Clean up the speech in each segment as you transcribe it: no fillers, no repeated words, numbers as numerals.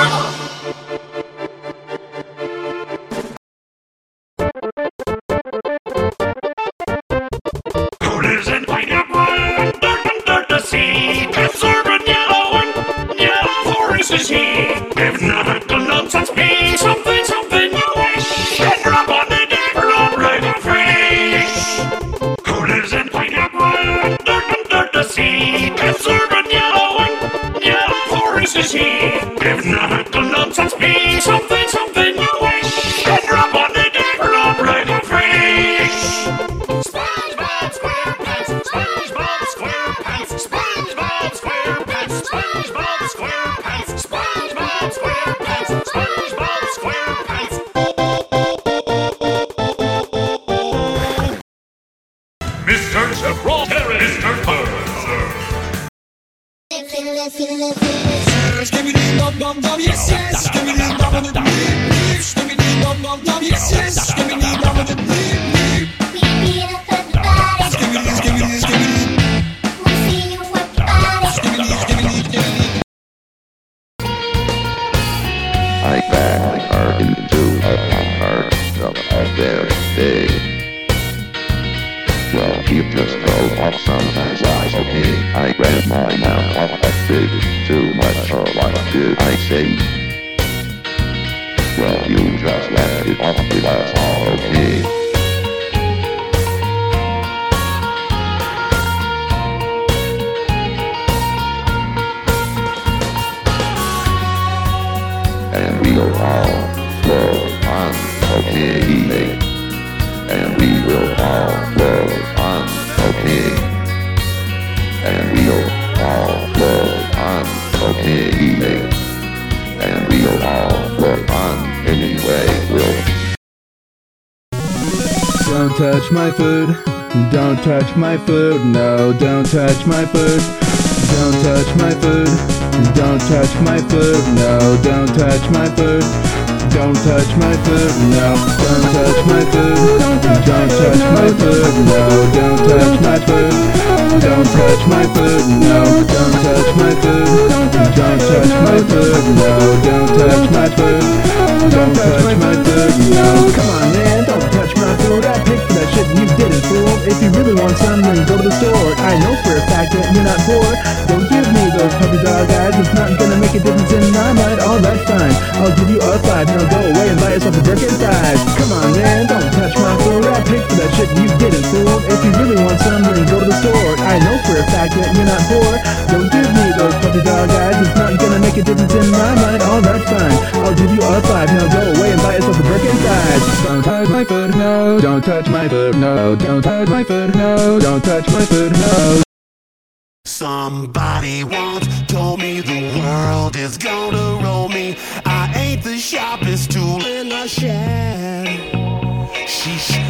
Coolers and pineapple, dirt to see. Absorbent yellow and yellow forest is he. If not the nonsense be something, something you wish. And drop on the deck, rub right in fresh. Coolers and pineapple, dirt to see. Absorbent yellow and forest is he. If not the nonsense be something, something you wish. And drop on the deck, rub right in fresh. SpongeBob SquarePants, SpongeBob SquarePants, SpongeBob SquarePants, SpongeBob SquarePants, SpongeBob SquarePants, SpongeBob SquarePants. Mr. Strawberry, Mr. Buzzer. Skibbity-dum-dum-dum, yes, yes. Skibbity-dum-dum-dum, skibbity-dum-dum-dum, yes, yes. Skibbity-dum-dum-dum. I back my car into a heart of a very big. Well, he just drove off sometimes I okay. I grab my mouth off a big too much or what did I say? Well, you just left it off, that's all okay. And we'll all flow on, okay. And we will all flow on, okay. And we'll all flow on, okay. And we'll all flow on anyway, we'll. Don't touch my food, don't touch my food, no, don't touch my food. Don't touch my food, don't touch my food, no, don't touch my food. Don't touch my food, no, don't touch my food. Don't touch my food, no, don't touch my food. Don't touch my food, no, don't touch my food. Don't touch my food, no, don't touch my food. Don't touch my food, no. Come on, man, don't touch my food. I paid for that shit and you didn't, fool. If you really want some, then go to the store. I know for a fact that you're not poor. Don't give me those puppy dog eyes. It's not gonna make a difference in my mind. All right, fine, I'll give you a 5. Now go away and buy yourself a Birkin size. Come on, man, don't touch my food. I paid for that shit and you didn't, fool. If you really want some, then go to the store. I know for a fact that you're not poor. Don't give me those puppy dog eyes. It's not gonna make a difference in my mind. All right, fine, I'll give you a 5. Now go away and buy yourself a Birkin size. Don't touch my food, no. Don't touch my food, no. Don't touch my food, no. Don't touch my food, no. Somebody once told me the world is gonna roll me. I ain't the sharpest tool in the shed. Sheesh.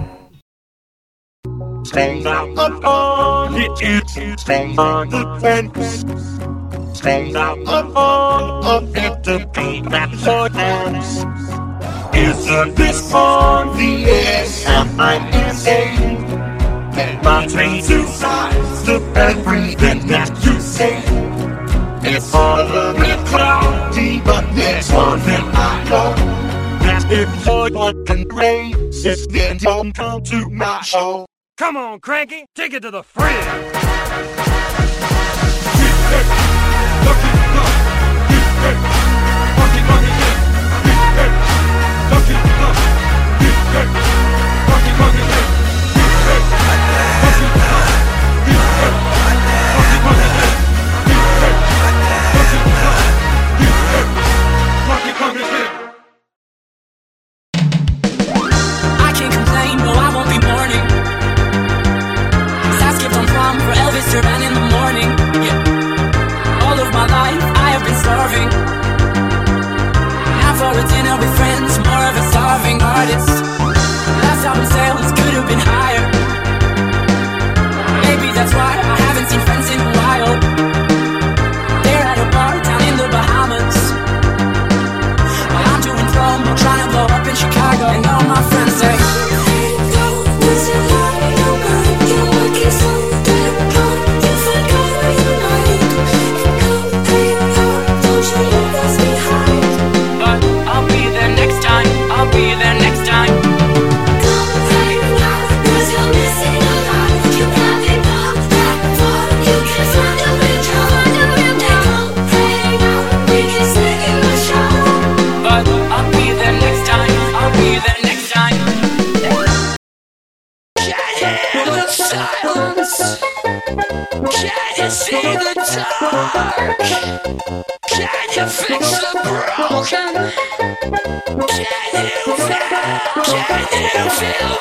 Stay out on it, stay on the fence. Stay out on it to be that ordinance. Isn't this fun? Yes, am I insane? Get my train to size to everything that you say. It's all a bit cloudy, but there's one thing I know. That if you're fucking racist, then don't come to my show. Come on, Cranky, take it to the fridge. I can't complain, no, I won't be mourning. 'Cause I skipped on prom for fix the broken? Can you feel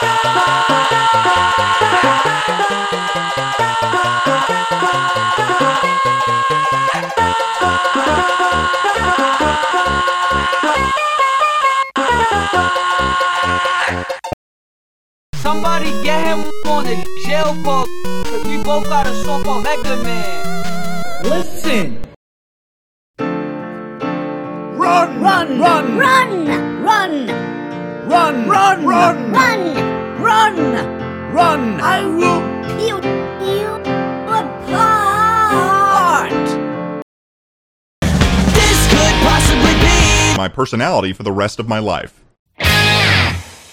Somebody get him on the jail call, cause we both got a song called Mega Man. Listen! Run! Run! Run! Run! Run! Run! Run! Run! Run! Run! Run! I will peel you apart! This could possibly be my personality for the rest of my life.